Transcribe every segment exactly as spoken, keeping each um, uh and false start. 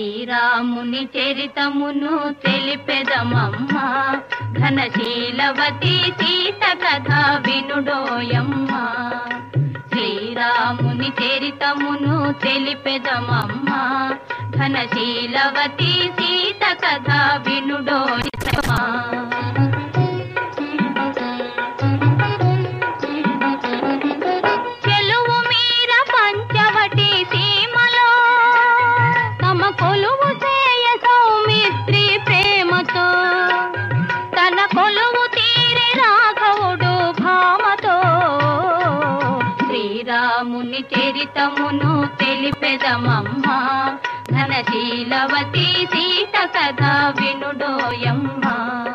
శ్రీరాముని చరితమును తెలిపెదమమ్మా, ఘనశీలవతి సీత కథ వినుడోయమ్మా. శ్రీరాముని చరితమును తెలిపెదమమ్మా, ఘనశీలవతి సీత కథ వినుడోయమ్మా. శ్రీరాముని చరితమును తెలిపెదమమ్మా, ఘనశీలవతి సీత కథ వినుడోయమ్మా.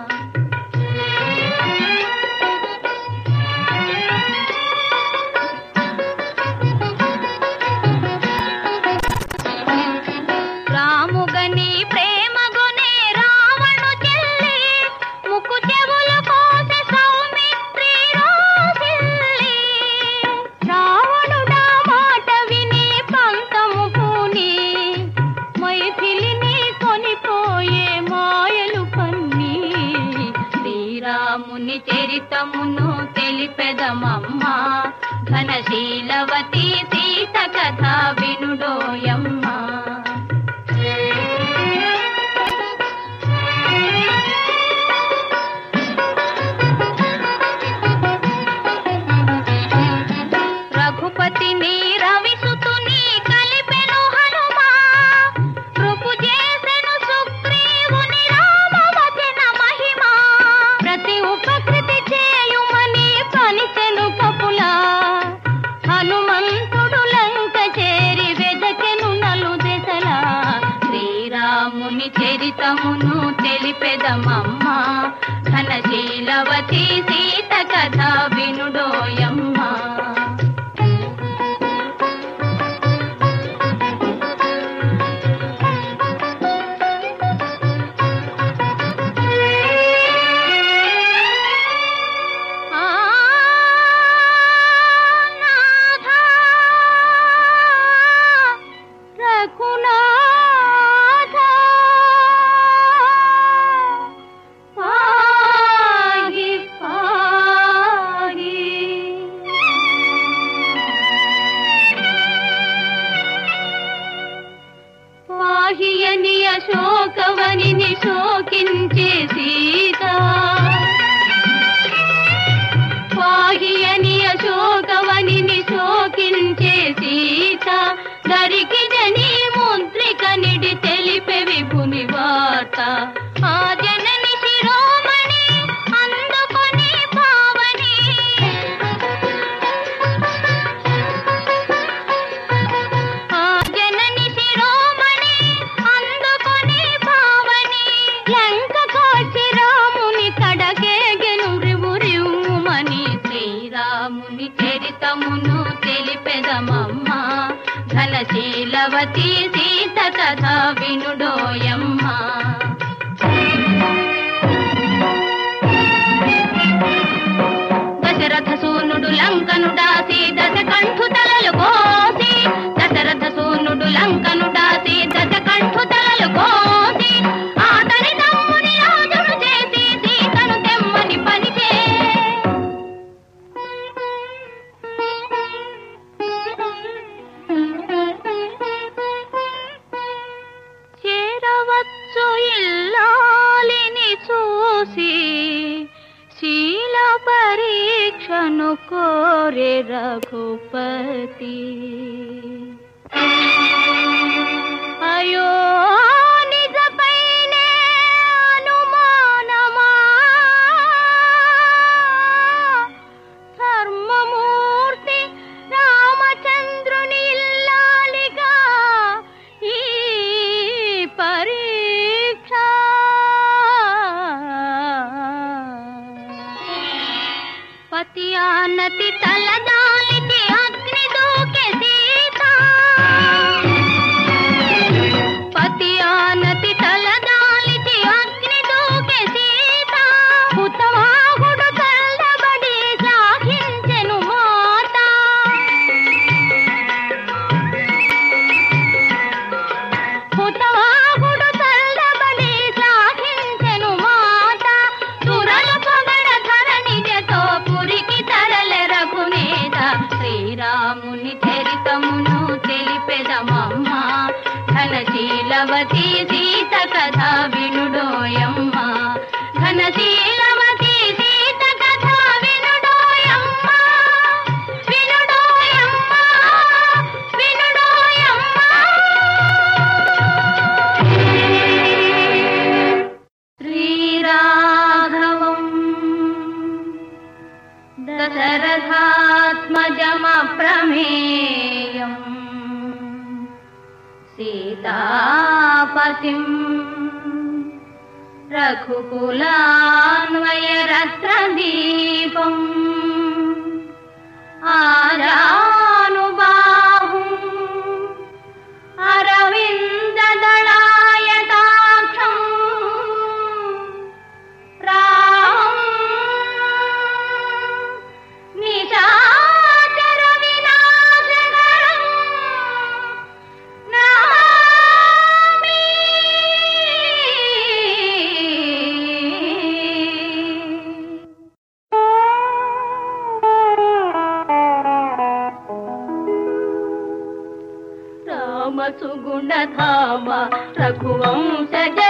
రాముగని ప్రేమగునే రావణు చెల్లి, ముక్కు చెవుల కోసె సౌమిత్రి రోసిల్లి. రావణుడా మాట విని పంతము పూని, మైథిలిని కొనిపోయే మాయలు పన్ని. శ్రీరాముని చరితమును తెలిపెదమమ్మా, ఘనశీలవతి సీత కథ వినుడోయమ్మా. రఘుపతిని రవిసుతుని కలిపెను హనుమా, కృపు చేసెను సుగ్రీవుని రామవచన మహిమా. ప్రతి ఉపకృతి చేయుమని పలిచెను కపులా, హనుమంతుడు లంక చేరి వెదకెను నలు దెసలా. శ్రీరాముని చరితమును తెలిపెదమమ్మా, ఘనశీలవతి సీత కథ వినుడోయమ్మా. పాహియని అశోకవనిని శోకించే సీత, పాహియని అశోకవనిని శోకించే సీత. దరికి జని ముద్రిక నిడి తెలిపే విభుని వార్త. ఆ జనని శిరోమణి అందుకొని పావని, ఆ జనని శిరోమణి అందుకొని పావని. లంక కోచి రాముని కడకేగెను రివు రివ్వుమని. శ్రీరాముని చరితమును తెలిపెదమమ్మా, ఘనశీలవతి సీత కథ వినుడోయమ్మా. దశరథ సూనుడు లంకను దాసి దశ కంఠు తలలు కోసి, దశరథ సూనుడు లంకను దాసి దశ కంఠు తలలు కోసి. ఆతని తమ్ముని రాజును చేసి సీతను తెమ్మని పలికే. చేరవచ్చు ఇల్లాలిని చూసి, శీల పరీక్షను కోరే రఘుపతి. అయో నిజపైనే అనుమానమా, ధర్మమూర్తి రామచంద్రుని ఇల్లాలిగా ఈ పరీక్ష. పతి ఆనతి తలదాలిచి అగ్ని దూకే సీత, ఘనశీలవతి సీత కథ వినుడోయమ్మ ఘనశీలవతి సీత కథ వినుడోయమ్మ వినుడోయమ్మ వినుడోయమ్మ. శ్రీరాఘవం దశరథాత్మజమప్రమేయం సీతాపతిం రఘుకులాన్వయరత్నదీపం ఆజానుబాహుం అరవిందదళాయతాక్షం రామం నిశాచర వినాశకరం నమామి. రామ సుగుణధామ రఘువంశజ